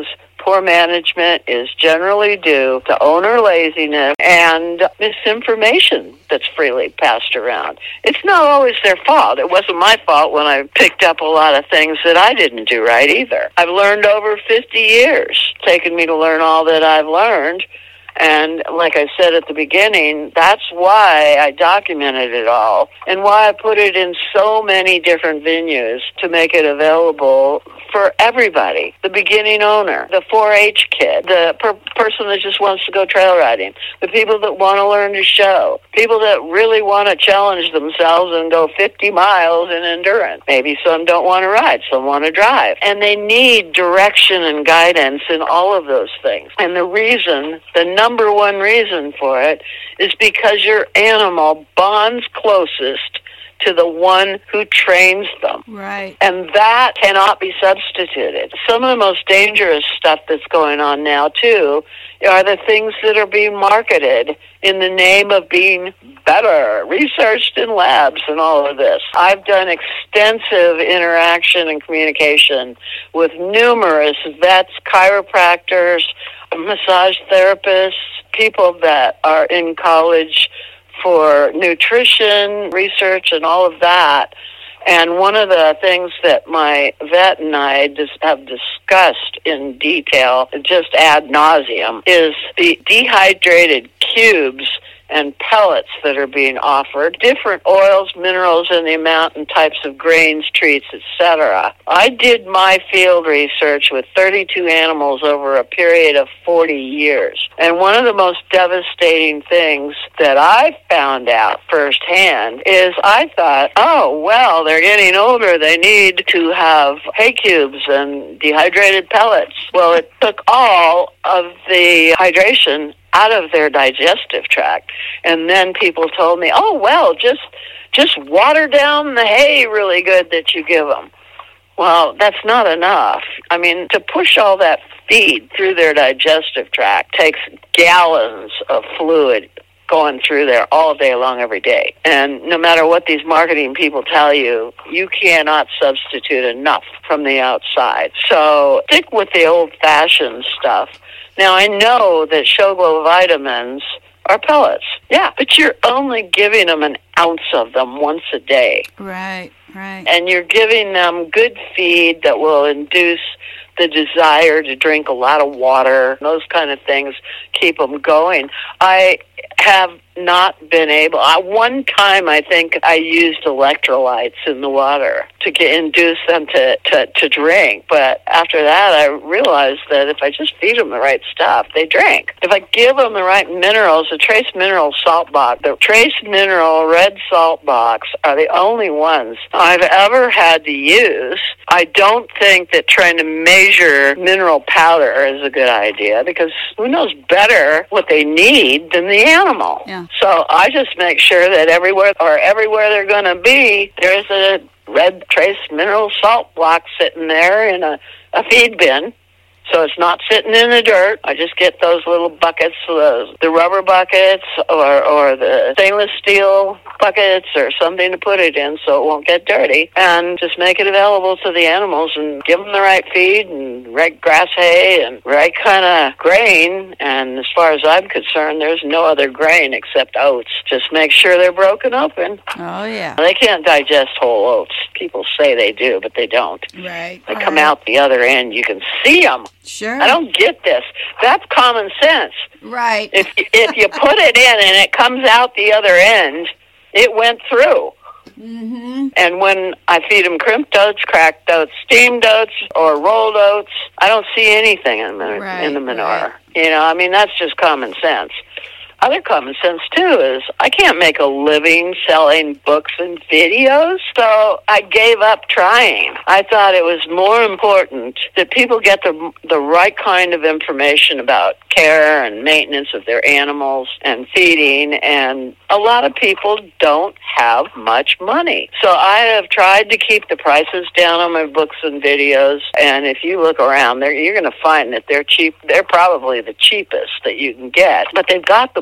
poor management is generally due to owner laziness and misinformation that's freely passed around. It's not always their fault. It wasn't my fault when I picked up a lot of things that I didn't do right either. I've learned over fifty years. It's taken me to learn all that I've learned. And like I said at the beginning, that's why I documented it all and why I put it in so many different venues to make it available for everybody. The beginning owner, the four H kid, the per- person that just wants to go trail riding, the people that want to learn to show, people that really want to challenge themselves and go fifty miles in endurance. Maybe some don't want to ride, some want to drive. And they need direction and guidance in all of those things. And the reason, the number one reason for it is because your animal bonds closest to the one who trains them.
Right.
And that cannot be substituted. Some of the most dangerous stuff that's going on now, too, are the things that are being marketed in the name of being better, researched in labs and all of this. I've done extensive interaction and communication with numerous vets, chiropractors, massage therapists, people that are in college for nutrition, research, and all of that. And one of the things that my vet and I just have discussed in detail, just ad nauseum, is the dehydrated cubes and pellets that are being offered, different oils, minerals, and the amount and types of grains, treats, et cetera. I did my field research with thirty-two animals over a period of forty years. And one of the most devastating things that I found out firsthand is I thought, oh, well, they're getting older. They need to have hay cubes and dehydrated pellets. Well, it took all of the hydration out of their digestive tract. And then people told me, oh, well, just just water down the hay really good that you give them. Well, that's not enough. I mean, to push all that feed through their digestive tract takes gallons of fluid going through there all day long every day. And no matter what these marketing people tell you, you cannot substitute enough from the outside. So stick with the old-fashioned stuff. Now, I know that Showglow vitamins are pellets. Yeah, but you're only giving them an ounce of them once a day.
Right, right.
And you're giving them good feed that will induce the desire to drink a lot of water. Those kind of things keep them going. I have not been able. I, one time, I think I used electrolytes in the water to get, induce them to, to, to drink. But after that, I realized that if I just feed them the right stuff, they drink. If I give them the right minerals, the trace mineral salt box, the trace mineral red salt box are the only ones I've ever had to use. I don't think that trying to measure mineral powder is a good idea, because who knows better what they need than the animal.
Yeah.
So I just make sure that everywhere or everywhere they're going to be, there's a red trace mineral salt block sitting there in a, a feed bin. So it's not sitting in the dirt. I just get those little buckets, the, the rubber buckets or, or the stainless steel buckets or something to put it in so it won't get dirty, and just make it available to the animals and give them the right feed and right grass hay and right kind of grain. And as far as I'm concerned, there's no other grain except oats. Just make sure they're broken open.
Oh, yeah.
They can't digest whole oats. People say they do, but they don't.
Right.
They
right.
come out the other end. You can see them.
Sure.
I don't get this. That's common sense.
Right.
If you, if you put it in and it comes out the other end, it went through.
Mm-hmm.
And when I feed them crimped oats, cracked oats, steamed oats, or rolled oats, I don't see anything in the,
right,
in the manure.
Right.
You know, I mean, that's just common sense. Other common sense, too, is I can't make a living selling books and videos, so I gave up trying. I thought it was more important that people get the the right kind of information about care and maintenance of their animals and feeding, and a lot of people don't have much money. So I have tried to keep the prices down on my books and videos, and if you look around, there you're going to find that they're cheap. They're probably the cheapest that you can get, but they've got the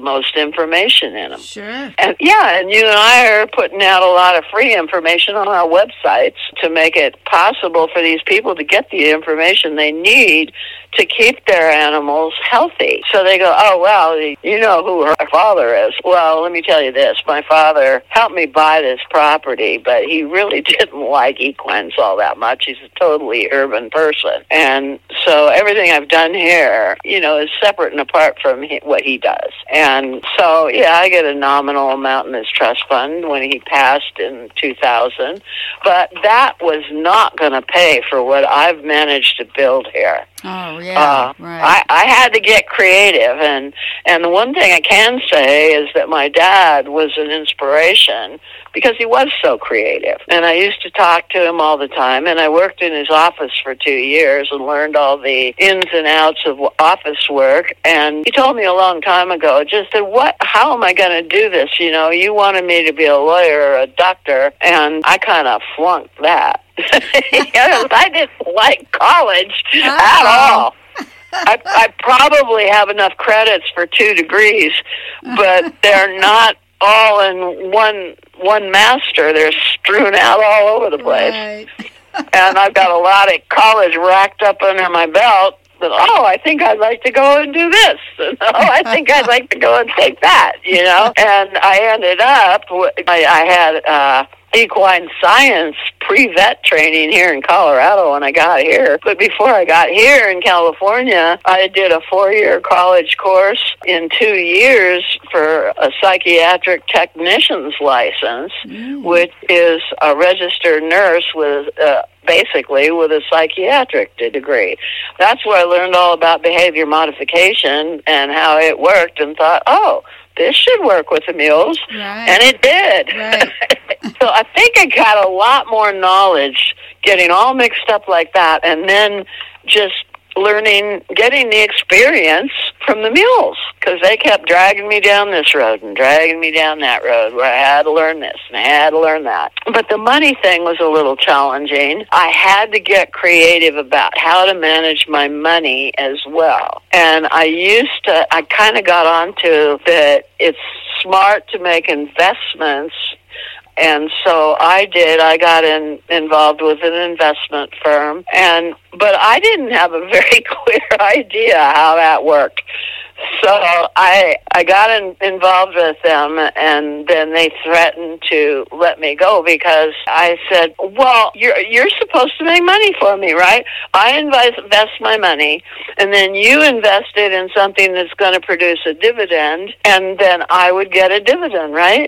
most information in them.
Sure.
And yeah, and you and I are putting out a lot of free information on our websites to make it possible for these people to get the information they need to keep their animals healthy. So they go, oh, well, you know who her father is. Well, let me tell you this. My father helped me buy this property, but he really didn't like equines all that much. He's a totally urban person. And so everything I've done here, you know, is separate and apart from he, what he does. And so, yeah, I get a nominal amount in his trust fund when he passed in two thousand. But that was not going to pay for what I've managed to build here.
Oh, yeah,
uh,
right.
I, I had to get creative, and, and the one thing I can say is that my dad was an inspiration because he was so creative. And I used to talk to him all the time, and I worked in his office for two years and learned all the ins and outs of office work. And he told me a long time ago, just said, what, how am I going to do this? You know, you wanted me to be a lawyer or a doctor, and I kind of flunked that. I didn't like college Uh-oh. at all. I, I probably have enough credits for two degrees, but they're not all in one one master. They're strewn out all over the place.
Right.
And I've got a lot of college racked up under my belt. But, oh, I think I'd like to go and do this. And, oh, I think I'd like to go and take that, you know. And I ended up, I, I had uh, equine science pre-vet training here in Colorado when I got here. But before I got here in California, I did a four-year college course in two years for a psychiatric technician's license, mm. which is a registered nurse with uh, basically with a psychiatric degree. That's where I learned all about behavior modification and how it worked, and thought, oh, this should work with the mules.
Right.
And it did.
Right.
So I think I got a lot more knowledge getting all mixed up like that, and then just learning, getting the experience from the mules, because they kept dragging me down this road and dragging me down that road where I had to learn this and I had to learn that. But the money thing was a little challenging. I had to get creative about how to manage my money as well. And I used to, I kind of got onto that it's smart to make investments. And so I did. I got in, involved with an investment firm, and but I didn't have a very clear idea how that worked. So I I got in, involved with them, and then they threatened to let me go because I said, "Well, you're you're supposed to make money for me, right? I invest invest my money, and then you invest it in something that's going to produce a dividend, and then I would get a dividend, right?"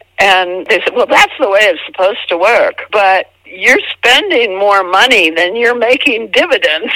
And they said, well, that's the way it's supposed to work, but you're spending more money than you're making dividends.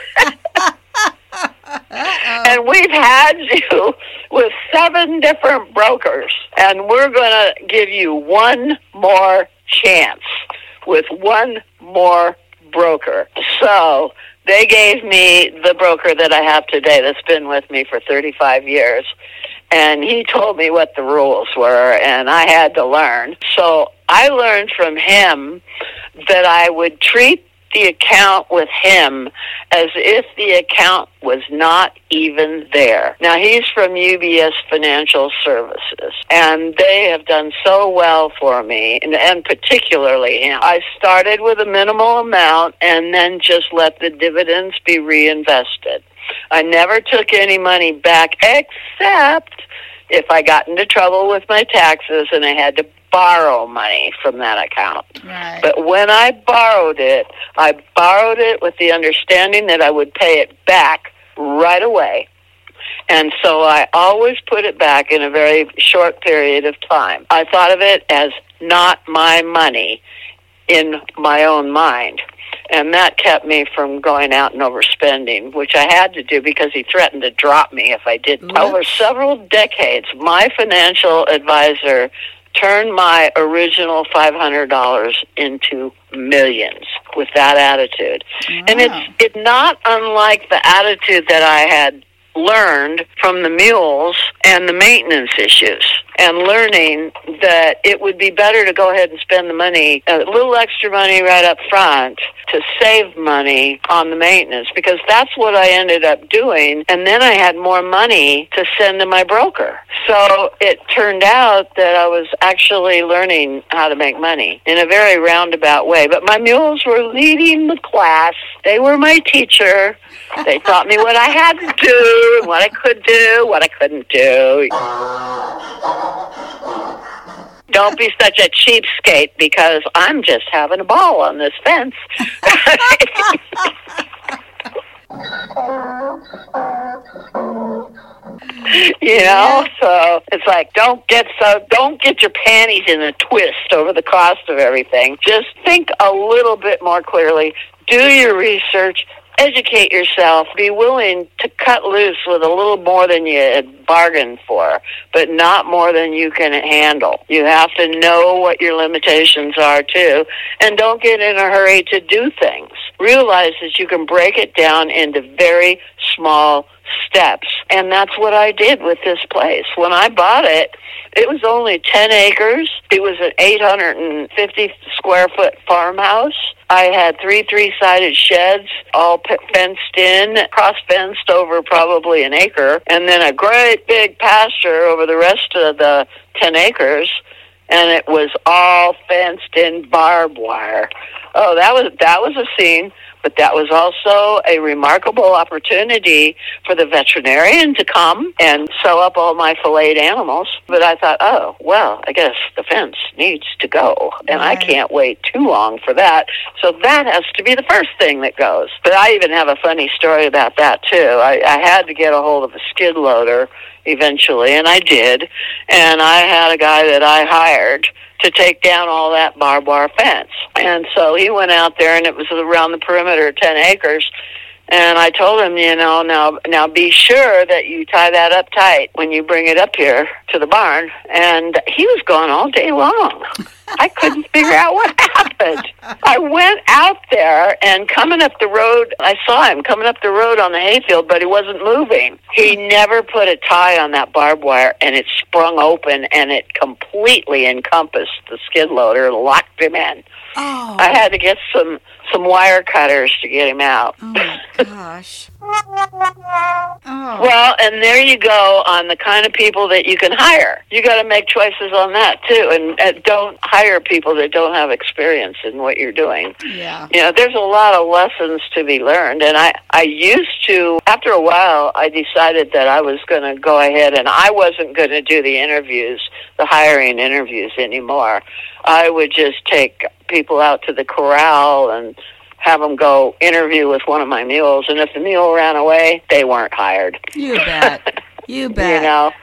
And we've had you with seven different brokers, and we're going to give you one more chance with one more broker. So they gave me the broker that I have today that's been with me for thirty-five years. And he told me what the rules were, and I had to learn. So I learned from him that I would treat the account with him as if the account was not even there. Now, he's from U B S Financial Services, and they have done so well for me, and, and particularly him. I started with a minimal amount and then just let the dividends be reinvested. I never took any money back except if I got into trouble with my taxes and I had to borrow money from that account.
Right.
But when I borrowed it, I borrowed it with the understanding that I would pay it back right away. And so I always put it back in a very short period of time. I thought of it as not my money in my own mind. And that kept me from going out and overspending, which I had to do because he threatened to drop me if I didn't. Over several decades, my financial advisor turned my original five hundred dollars into millions with that attitude. Wow. And it's it's not unlike the attitude that I had learned from the mules and the maintenance issues. and learning that it would be better to go ahead and spend the money, a little extra money right up front to save money on the maintenance, because that's what I ended up doing. And then I had more money to send to my broker. So it turned out that I was actually learning how to make money in a very roundabout way. But my mules were leading the class. They were my teacher. They taught me what I had to do, and what I could do, what I couldn't do. Don't be such a cheapskate, because I'm just having a ball on this fence. You know, so it's like, don't get so don't get your panties in a twist over the cost of everything. Just think a little bit more clearly. Do your research. Educate yourself. Be willing to cut loose with a little more than you had bargained for, but not more than you can handle. You have to know what your limitations are, too, and don't get in a hurry to do things. Realize that you can break it down into very small steps, and that's what I did with this place. When I bought it, it was only ten acres. It was an eight hundred fifty square foot farmhouse. I had three three-sided sheds, all p- fenced in, cross-fenced over probably an acre, and then a great big pasture over the rest of the ten acres, and it was all fenced in barbed wire. Oh, that was that was a scene. But that was also a remarkable opportunity for the veterinarian to come and sew up all my filleted animals. But I thought, oh, well, I guess the fence needs to go. And right. I can't wait too long for that. So that has to be the first thing that goes. But I even have a funny story about that, too. I, I had to get a hold of a skid loader eventually, and I did. And I had a guy that I hired to take down all that barbed wire fence. And so he went out there, and it was around the perimeter of ten acres. And I told him, you know, now now be sure that you tie that up tight when you bring it up here to the barn. And he was gone all day long. I couldn't figure out what happened. I went out there, and coming up the road, I saw him coming up the road on the hayfield, but he wasn't moving. He never put a tie on that barbed wire, and it sprung open, and it completely encompassed the skid loader, locked him in.
Oh.
I had to get some, some wire cutters to get him out.
Oh, my gosh. Oh.
Well, and there you go on the kind of people that you can hire. You got to make choices on that, too, and, and don't hire people that don't have experience in what you're doing.
Yeah.
You know, there's a lot of lessons to be learned, and I, I used to, after a while, I decided that I was going to go ahead, and I wasn't going to do the interviews, the hiring interviews anymore. I would just take people out to the corral and have them go interview with one of my mules, and if the mule ran away, they weren't hired.
You bet. You bet.
You know,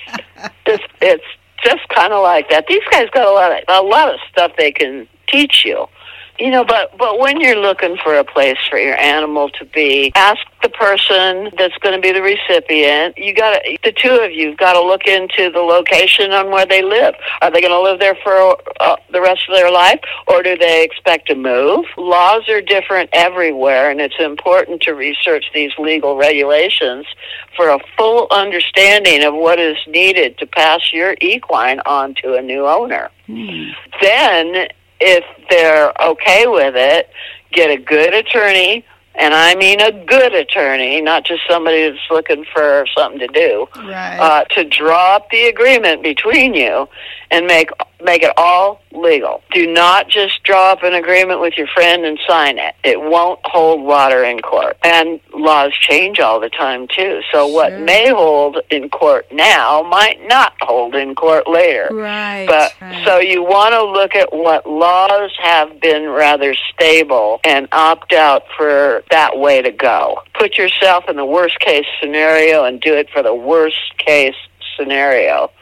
it's, it's just kind of like that. These guys got a lot of a lot of stuff they can teach you. You know, but, but when you're looking for a place for your animal to be, ask the person that's going to be the recipient. You got to, the two of you have got to look into the location on where they live. Are they going to live there for uh, the rest of their life, or do they expect to move? Laws are different everywhere, and it's important to research these legal regulations for a full understanding of what is needed to pass your equine on to a new owner.
Hmm.
Then, if they're okay with it, get a good attorney, and I mean a good attorney, not just somebody that's looking for something to do,
right.
uh, to draw up the agreement between you and make make it all legal. Do not just draw up an agreement with your friend and sign it. It won't hold water in court. And laws change all the time, too. So
sure.
what may hold in court now might not hold in court later.
Right.
But
right.
So you want to look at what laws have been rather stable and opt out for that way to go. Put yourself in the worst case scenario and do it for the worst case scenario.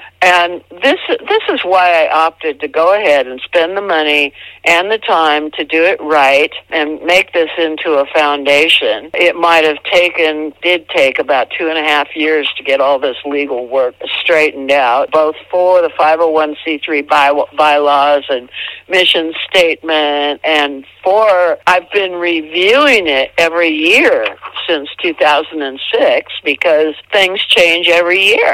And this this is why I opted to go ahead and spend the money and the time to do it right and make this into a foundation. It might have taken, did take about two and a half years to get all this legal work straightened out, both for the five oh one c three by, bylaws and mission statement, and for, I've been reviewing it every year since two thousand six because things change every year.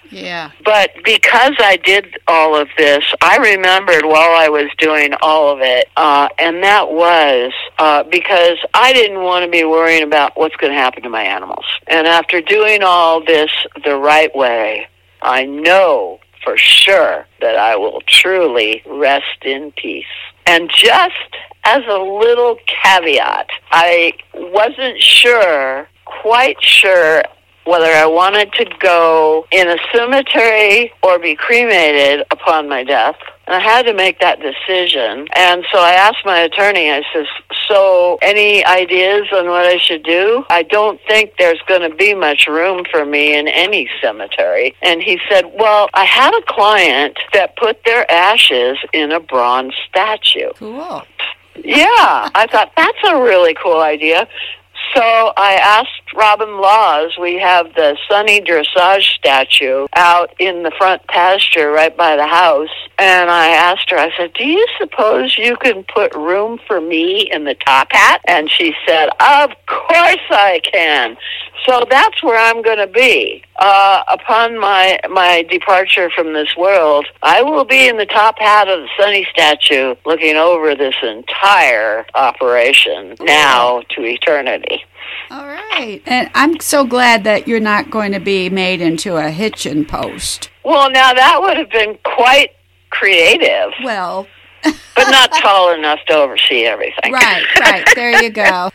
Yeah.
But because I did all of this, I remembered while I was doing all of it, uh, and that was uh, because I didn't want to be worrying about what's going to happen to my animals. And after doing all this the right way, I know for sure that I will truly rest in peace. And just as a little caveat, I wasn't sure, quite sure, whether I wanted to go in a cemetery or be cremated upon my death. And I had to make that decision. And so I asked my attorney, I says, so any ideas on what I should do? I don't think there's going to be much room for me in any cemetery. And he said, well, I had a client that put their ashes in a bronze statue.
Cool.
Yeah, I thought that's a really cool idea. So I asked Robin Laws, we have the Sunny Dressage statue out in the front pasture right by the house, and I asked her, I said, do you suppose you can put room for me in the top hat? And she said, of course I can. So that's where I'm going to be. Uh, upon my my departure from this world, I will be in the top hat of the Sunny statue looking over this entire operation now to eternity.
All right. And I'm so glad that you're not going to be made into a hitching post.
Well, now that would have been quite creative.
Well,
but not tall enough to oversee everything.
Right, right. There you go.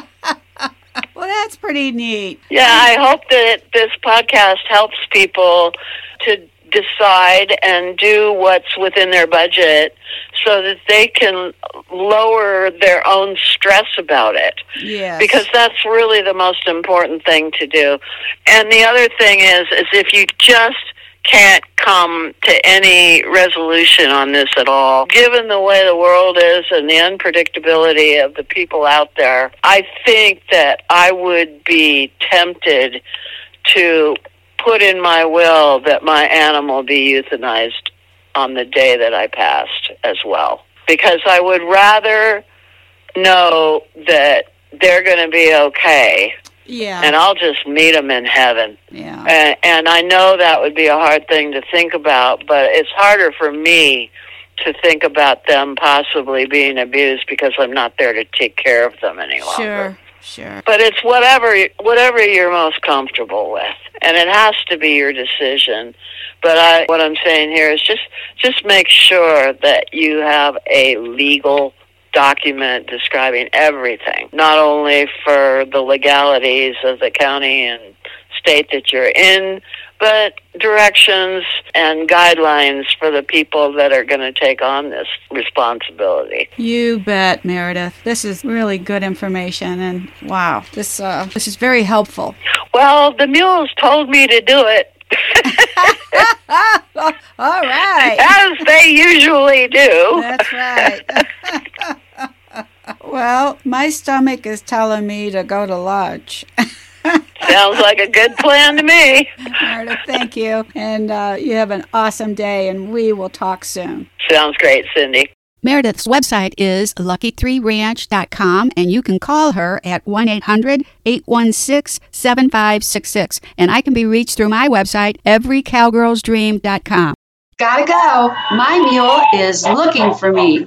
Well, that's pretty neat.
Yeah, I hope that this podcast helps people to decide and do what's within their budget so that they can lower their own stress about it.
Yes.
Because that's really the most important thing to do. And the other thing is, is if you just can't come to any resolution on this at all, given the way the world is and the unpredictability of the people out there, I think that I would be tempted to put in my will that my animal be euthanized on the day that I passed as well. Because I would rather know that they're going to be okay.
Yeah.
And I'll just meet them in heaven.
Yeah.
And, and I know that would be a hard thing to think about, but it's harder for me to think about them possibly being abused because I'm not there to take care of them any longer.
Sure, sure.
But it's whatever whatever you're most comfortable with, and it has to be your decision. But I, what I'm saying here is just just make sure that you have a legal document describing everything, not only for the legalities of the county and state that you're in, but directions and guidelines for the people that are going to take on this responsibility.
You bet, Meredith. This is really good information, and wow, this uh, this is very helpful.
Well, the mules told me to do it.
All right.
As they usually do.
That's right. Well, my stomach is telling me to go to lunch.
Sounds like a good plan to me.
Meredith, thank you. And uh, you have an awesome day, and we will talk soon.
Sounds great, Cindy.
Meredith's website is lucky three ranch dot com, and you can call her at one eight hundred, eight one six, seven five six six. And I can be reached through my website, every cowgirls dream dot com.
Gotta go. My mule is looking for me.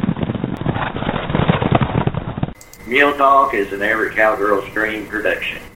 Mule Talk is an Every Cowgirl's Dream production.